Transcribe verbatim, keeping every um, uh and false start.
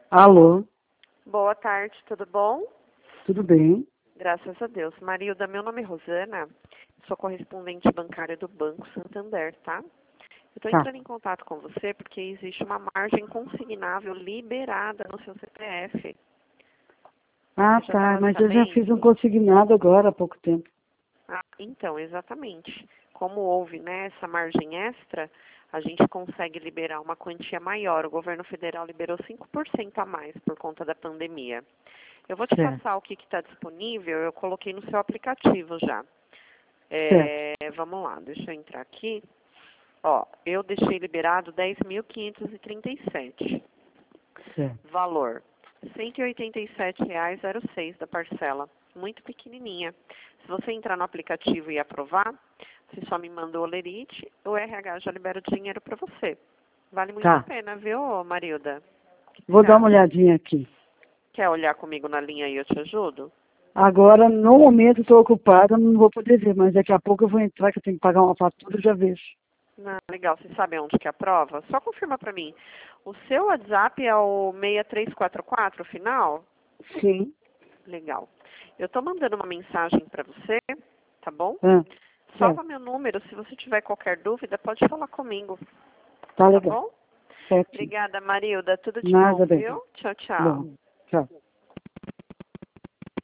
Alô, Boa tarde, tudo bom? tudo bem? Graças a Deus. Marilda, meu nome é Rosana, sou correspondente bancária do Banco Santander, tá? Eu estou Tá. entrando em contato com você porque existe uma margem consignável liberada no seu C P F. Ah, Você já tá, estava mas eu já fiz um sabendo? consignado agora há pouco tempo. Ah, então, exatamente. Como houve, né, essa margem extra, a gente consegue liberar uma quantia maior. O governo federal liberou cinco por cento a mais por conta da pandemia. Eu vou te Certo, passar o que está disponível, eu coloquei no seu aplicativo já. certo, É, vamos lá, deixa eu entrar aqui. Ó, eu deixei liberado dez mil quinhentos e trinta e sete. certo. Valor, cento e oitenta e sete reais e zero seis da parcela. Muito pequenininha. Se você entrar no aplicativo e aprovar, você só me manda o olerite, o R H já libera o dinheiro para você. Vale muito a Tá, pena, viu, Marilda? O que vou você dar uma acha? olhadinha aqui. Quer olhar comigo na linha e eu te ajudo? Agora, no momento, estou ocupada, não vou poder ver, mas daqui a pouco eu vou entrar, que eu tenho que pagar uma fatura e já vejo. Ah, legal. Você sabe onde que é a prova? Só confirma para mim. O seu WhatsApp é o seis três quatro quatro, final? Sim. Legal. Eu estou mandando uma mensagem para você, tá bom? Ah, Salva certo, meu número. Se você tiver qualquer dúvida, pode falar comigo, tá tá legal, bom? certinho. Obrigada, Marilda. Tudo de bom, Nada bem. viu? Tchau, tchau. Bom, tchau.